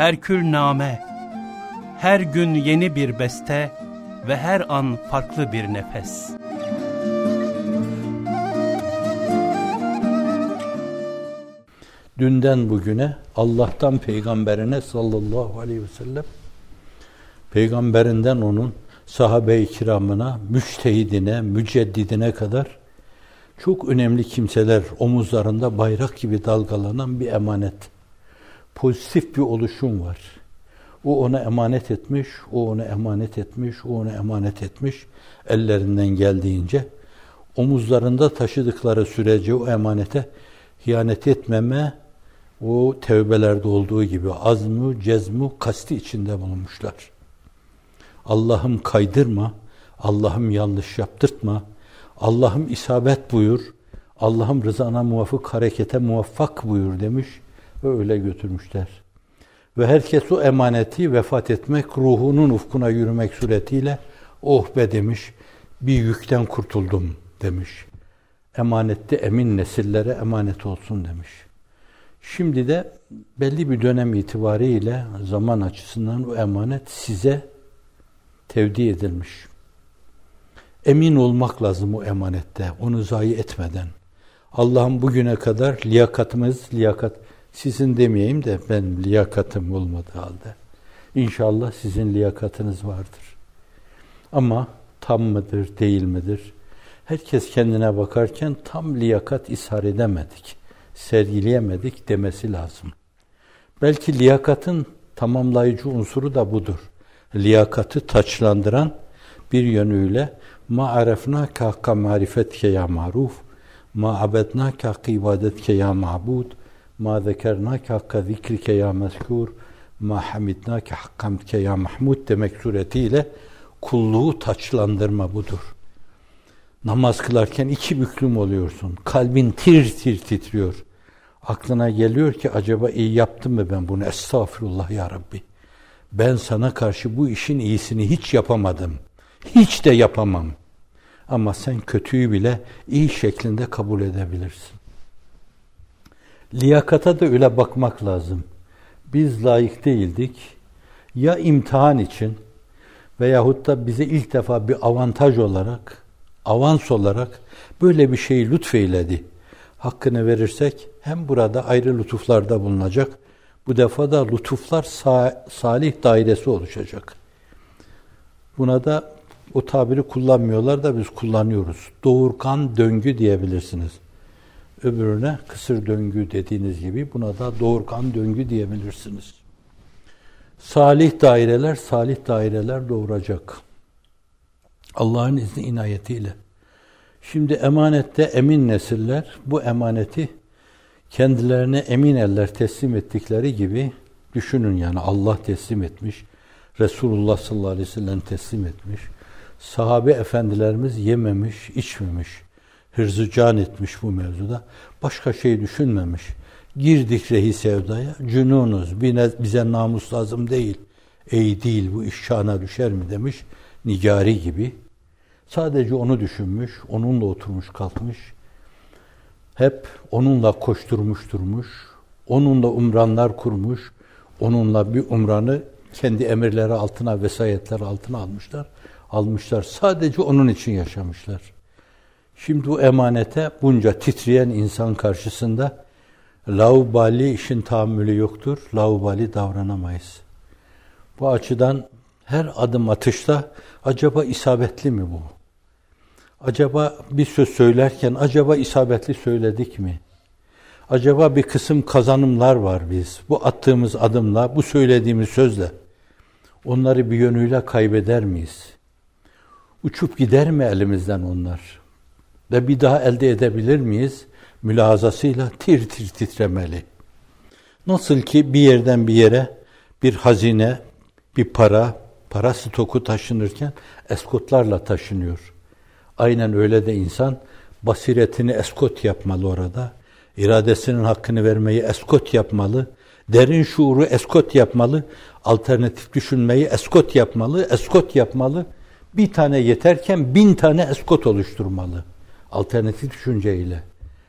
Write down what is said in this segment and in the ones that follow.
herkülname, her gün yeni bir beste ve her an farklı bir nefes. Dünden bugüne, Allah'tan peygamberine sallallahu aleyhi ve sellem, peygamberinden onun sahabe-i kiramına, müçtehidine, müceddidine kadar çok önemli kimseler omuzlarında bayrak gibi dalgalanan bir emanet. Pozitif bir oluşum var. O ona emanet etmiş, o ona emanet etmiş, o ona emanet etmiş. Ellerinden geldiğince omuzlarında taşıdıkları sürece o emanete hiyanet etmeme, o tevbelerde olduğu gibi azmu, cezmu, kasti içinde bulunmuşlar. Allah'ım kaydırma, Allah'ım yanlış yaptırtma, Allah'ım isabet buyur, Allah'ım rızana muvafık harekete muvaffak buyur demiş ve öyle götürmüşler. Ve herkes o emaneti vefat etmek, ruhunun ufkuna yürümek suretiyle oh be demiş, bir yükten kurtuldum demiş. Emanette emin nesillere emanet olsun demiş. Şimdi de belli bir dönem itibariyle zaman açısından o emanet size tevdi edilmiş. Emin olmak lazım o emanette, onu zayi etmeden. Allah'ım bugüne kadar liyakat, sizin demeyeyim de ben liyakatım olmadığı halde. İnşallah sizin liyakatınız vardır. Ama tam mıdır, değil midir? Herkes kendine bakarken tam liyakat ishar edemedik, sergileyemedik demesi lazım. Belki liyakatın tamamlayıcı unsuru da budur. Liyakatı taçlandıran bir yönüyle ma arefnâke hakka marifetke ya maruf, ma abednâke hakka ibadetke ya ma'bud, ma zekernâke hakka zikrike ya mezkûr, ma hamidnâke hakka hamdke ya mahmud demek suretiyle kulluğu taçlandırma budur. Namaz kılarken iki büklüm oluyorsun. Kalbin tir tir titriyor. Aklına geliyor ki acaba iyi yaptım mı ben bunu? Estağfurullah ya Rabbi. Ben sana karşı bu işin iyisini hiç yapamadım. Hiç de yapamam. Ama sen kötüyü bile iyi şeklinde kabul edebilirsin. Liyakata da öyle bakmak lazım. Biz layık değildik. Ya imtihan için veyahut da bize ilk defa bir avantaj olarak, avans olarak böyle bir şeyi lütfeyledi. Hakkını verirsek hem burada ayrı lütuflarda bulunacak, bu defa da lütuflar salih dairesi oluşacak. Buna da o tabiri kullanmıyorlar da biz kullanıyoruz. Doğurgan döngü diyebilirsiniz. Öbürüne kısır döngü dediğiniz gibi buna da doğurgan döngü diyebilirsiniz. Salih daireler doğuracak. Allah'ın izni inayetiyle. Şimdi emanette emin nesiller bu emaneti kendilerine emin eller teslim ettikleri gibi düşünün, yani Allah teslim etmiş, Resulullah sallallahu aleyhi ve sellem teslim etmiş, sahabe efendilerimiz yememiş, içmemiş, hırzı can etmiş bu mevzuda, başka şey düşünmemiş. Girdik rehi sevdaya, cünunuz, bize namus lazım değil, ey değil bu iş şana düşer mi demiş, Nigari gibi. Sadece onu düşünmüş, onunla oturmuş kalkmış, hep onunla koşturmuş durmuş, onunla umranlar kurmuş, onunla bir umranı kendi emirleri altına, vesayetler altına almışlar. Sadece onun için yaşamışlar. Şimdi bu emanete bunca titreyen insan karşısında laubali işin tahammülü yoktur, laubali davranamayız. Bu açıdan her adım atışta acaba isabetli mi bu? Acaba bir söz söylerken acaba isabetli söyledik mi? Acaba bir kısım kazanımlar var biz. Bu attığımız adımla, bu söylediğimiz sözle onları bir yönüyle kaybeder miyiz? Uçup gider mi elimizden onlar? Ve bir daha elde edebilir miyiz? Mülahazasıyla tir tir titremeli. Nasıl ki bir yerden bir yere bir hazine, bir para stoku taşınırken eskotlarla taşınıyor. Aynen öyle de insan basiretini eskot yapmalı orada. İradesinin hakkını vermeyi eskot yapmalı. Derin şuuru eskot yapmalı. Alternatif düşünmeyi eskot yapmalı. Bir tane yeterken 1000 tane eskot oluşturmalı. Alternatif düşünceyle.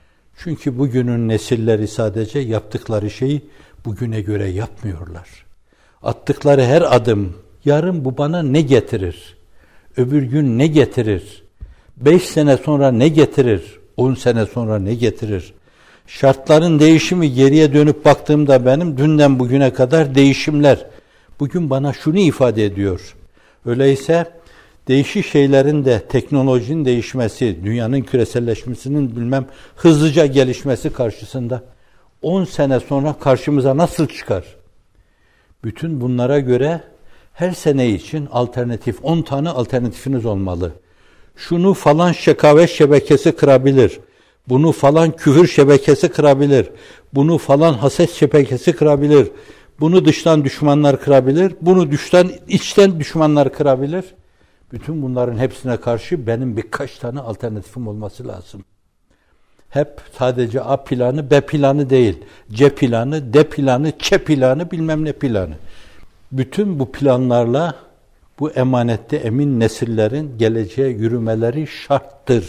Çünkü bugünün nesilleri sadece yaptıkları şeyi bugüne göre yapmıyorlar. Attıkları her adım, yarın bu bana ne getirir? Öbür gün ne getirir? 5 sene sonra ne getirir? 10 sene sonra ne getirir? Şartların değişimi, geriye dönüp baktığımda benim dünden bugüne kadar değişimler bugün bana şunu ifade ediyor. Öyleyse değişik şeylerin de, teknolojinin değişmesi, dünyanın küreselleşmesinin hızlıca gelişmesi karşısında 10 sene sonra karşımıza nasıl çıkar? Bütün bunlara göre her sene için alternatif, 10 tane alternatifiniz olmalı. Şunu falan şekavet şebekesi kırabilir. Bunu falan küfür şebekesi kırabilir. Bunu falan haset şebekesi kırabilir. Bunu dıştan düşmanlar kırabilir. Bunu içten düşmanlar kırabilir. Bütün bunların hepsine karşı benim birkaç tane alternatifim olması lazım. Hep sadece A planı, B planı değil. C planı, D planı, Ç planı, bilmem ne planı. Bütün bu planlarla bu emanette emin nesillerin geleceğe yürümeleri şarttır.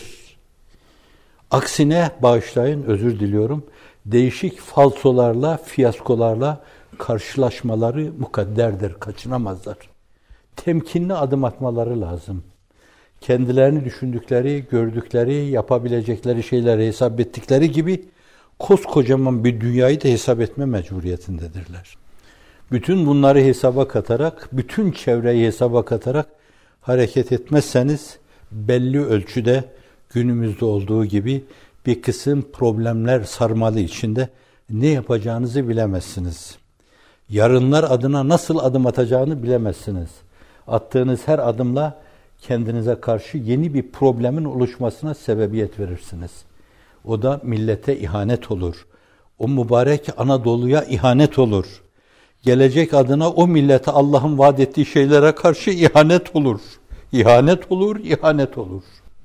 Aksine bağışlayın, özür diliyorum, değişik falsolarla, fiyaskolarla karşılaşmaları mukadderdir, kaçınamazlar. Temkinli adım atmaları lazım. Kendilerini düşündükleri, gördükleri, yapabilecekleri şeyleri hesap ettikleri gibi koskocaman bir dünyayı da hesap etme mecburiyetindedirler. Bütün bunları hesaba katarak, bütün çevreyi hesaba katarak hareket etmezseniz belli ölçüde günümüzde olduğu gibi bir kısım problemler sarmalı içinde ne yapacağınızı bilemezsiniz. Yarınlar adına nasıl adım atacağını bilemezsiniz. Attığınız her adımla kendinize karşı yeni bir problemin oluşmasına sebebiyet verirsiniz. O da millete ihanet olur. O mübarek Anadolu'ya ihanet olur. Gelecek adına o millete Allah'ın vaat ettiği şeylere karşı ihanet olur. İhanet olur, ihanet olur.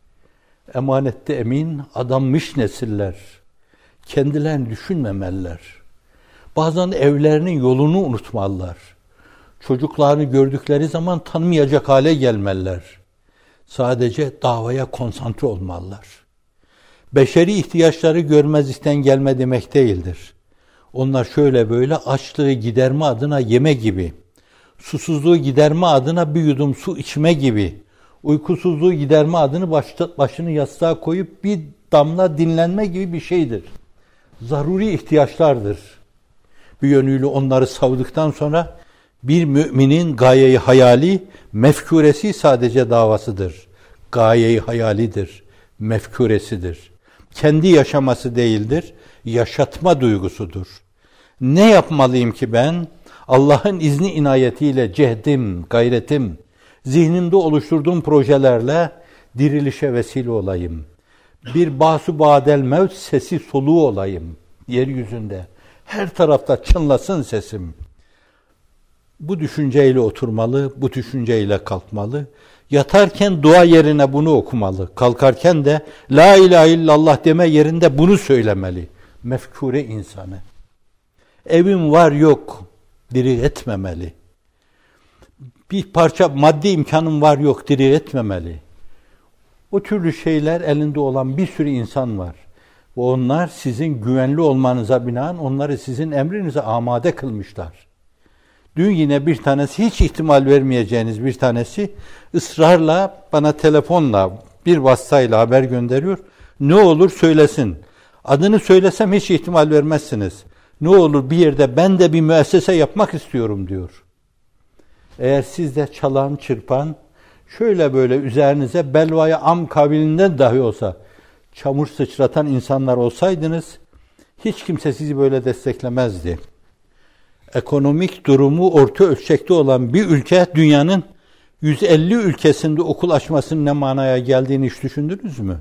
Emanette emin, adanmış nesiller. Kendilerini düşünmemeliler. Bazen evlerinin yolunu unutmalılar. Çocuklarını gördükleri zaman tanımayacak hale gelmeliler. Sadece davaya konsantre olmalılar. Beşeri ihtiyaçları görmezlikten gelme demek değildir. Onlar şöyle böyle açlığı giderme adına yeme gibi, susuzluğu giderme adına bir yudum su içme gibi, uykusuzluğu giderme adını başını yastığa koyup bir damla dinlenme gibi bir şeydir. Zaruri ihtiyaçlardır. Bir yönüyle onları savdıktan sonra bir müminin gayeyi hayali, mefkuresi sadece davasıdır. Gayeyi hayalidir, mefkuresidir. Kendi yaşaması değildir, yaşatma duygusudur. Ne yapmalıyım ki ben? Allah'ın izni inayetiyle cehdim, gayretim, zihnimde oluşturduğum projelerle dirilişe vesile olayım. Bir basu badel mevt sesi soluğu olayım yeryüzünde. Her tarafta çınlasın sesim. Bu düşünceyle oturmalı, bu düşünceyle kalkmalı. Yatarken dua yerine bunu okumalı. Kalkarken de la ilahe illallah deme yerinde bunu söylemeli. Mefkure insanı. Evim var yok diri etmemeli. Bir parça maddi imkanım var yok diri etmemeli. O türlü şeyler elinde olan bir sürü insan var. Ve onlar sizin güvenli olmanıza binaen onları sizin emrinize amade kılmışlar. Dün yine bir tanesi, hiç ihtimal vermeyeceğiniz bir tanesi ısrarla bana telefonla bir vasıtayla haber gönderiyor. Ne olur söylesin. Adını söylesem hiç ihtimal vermezsiniz. Ne olur bir yerde ben de bir müessese yapmak istiyorum diyor. Eğer siz de çalan, çırpan, şöyle böyle üzerinize belvaya am kabilinden dahi olsa çamur sıçratan insanlar olsaydınız hiç kimse sizi böyle desteklemezdi. Ekonomik durumu orta ölçekte olan bir ülke dünyanın 150 ülkesinde okul açmasının ne manaya geldiğini hiç düşündünüz mü?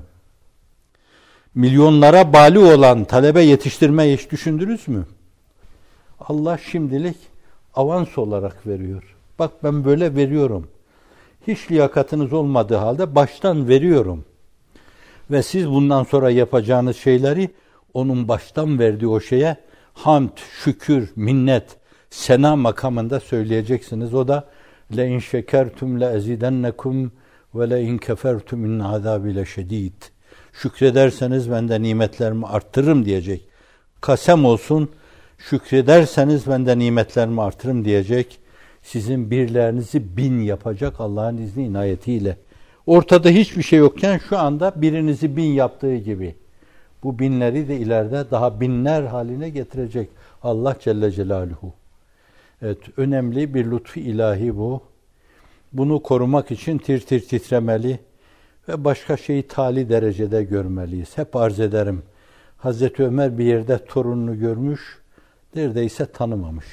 Milyonlara bali olan talebe yetiştirmeyi hiç düşündünüz mü? Allah şimdilik avans olarak veriyor. Bak ben böyle veriyorum. Hiç liyakatınız olmadığı halde baştan veriyorum. Ve siz bundan sonra yapacağınız şeyleri onun baştan verdiği o şeye hamd, şükür, minnet, sena makamında söyleyeceksiniz. O da le in şekertum le ezidennekum ve le in kefertum in azabi leşedid. Şükrederseniz ben de nimetlerimi arttırırım diyecek. Kasem olsun, şükrederseniz ben de nimetlerimi artırırım diyecek. Sizin birlerinizi 1000 yapacak Allah'ın izni inayetiyle. Ortada hiçbir şey yokken şu anda birinizi 1000 yaptığı gibi. Bu binleri de ileride daha binler haline getirecek Allah Celle Celaluhu. Evet, önemli bir lütfu ilahi bu. Bunu korumak için tir tir titremeli ve başka şeyi tali derecede görmeliyiz. Hep arz ederim. Hazreti Ömer bir yerde torununu görmüş, neredeyse tanımamış.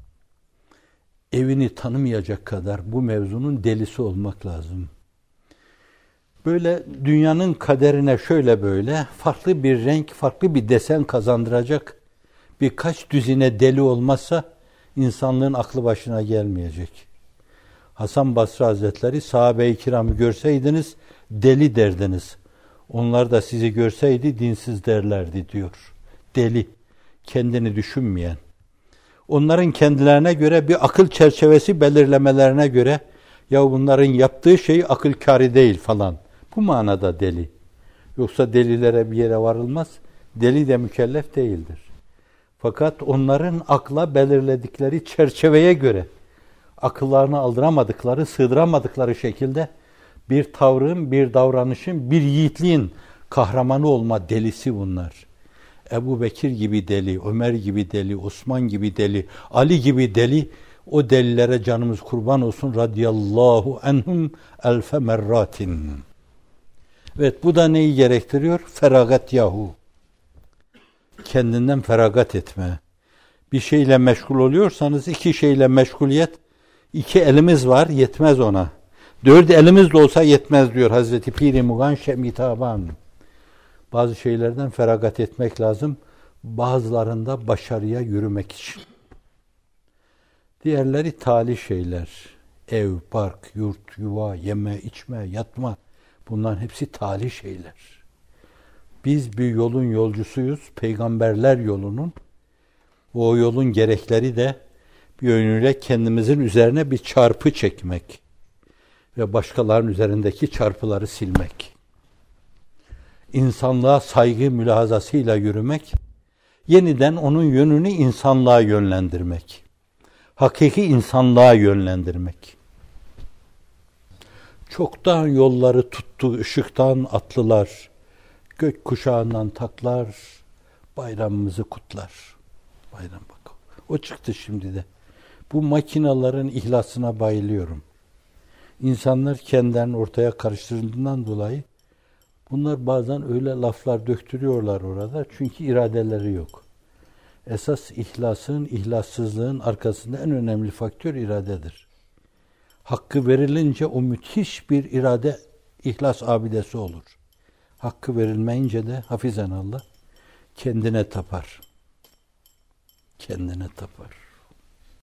Evini tanımayacak kadar bu mevzunun delisi olmak lazım. Böyle dünyanın kaderine şöyle böyle farklı bir renk, farklı bir desen kazandıracak birkaç düzine deli olmazsa insanlığın aklı başına gelmeyecek. Hasan Basri Hazretleri, sahabe-i kiramı görseydiniz deli derdiniz. Onlar da sizi görseydi dinsiz derlerdi diyor. Deli, kendini düşünmeyen. Onların kendilerine göre bir akıl çerçevesi belirlemelerine göre ya bunların yaptığı şey akıl kârı değil falan. Bu manada deli. Yoksa delilere bir yere varılmaz. Deli de mükellef değildir. Fakat onların akla belirledikleri çerçeveye göre akıllarını aldıramadıkları, sığdıramadıkları şekilde bir tavrın, bir davranışın, bir yiğitliğin kahramanı olma delisi bunlar. Ebu Bekir gibi deli, Ömer gibi deli, Osman gibi deli, Ali gibi deli, o delilere canımız kurban olsun radıyallahu anhum elfe merratin. Evet, bu da neyi gerektiriyor? Feragat yahu. Kendinden feragat etme. Bir şeyle meşgul oluyorsanız 2 şeyle meşguliyet, 2 elimiz var, yetmez ona. 4 elimiz de olsa yetmez diyor Hazreti Pir-i Mugan Şemitaban. Bazı şeylerden feragat etmek lazım. Bazılarında başarıya yürümek için. Diğerleri tali şeyler. Ev, bark, yurt, yuva, yeme, içme, yatma. Bunların hepsi tali şeyler. Biz bir yolun yolcusuyuz. Peygamberler yolunun. O yolun gerekleri de bir yönüyle kendimizin üzerine bir çarpı çekmek ve başkalarının üzerindeki çarpıları silmek. İnsanlığa saygı mülahazasıyla yürümek, yeniden onun yönünü insanlığa yönlendirmek. Hakiki insanlığa yönlendirmek. Çoktan yolları tuttu ışıktan atlılar, gök kuşağından taklar, bayramımızı kutlar. Bayram bak. O çıktı şimdi de. Bu makinaların ihlasına bayılıyorum. İnsanlar kendilerini ortaya karıştırdığından dolayı bunlar bazen öyle laflar döktürüyorlar orada. Çünkü iradeleri yok. Esas ihlasın, ihlassızlığın arkasında en önemli faktör iradedir. Hakkı verilince o müthiş bir irade, ihlas abidesi olur. Hakkı verilmeyince de hafizan Allah kendine tapar. Kendine tapar.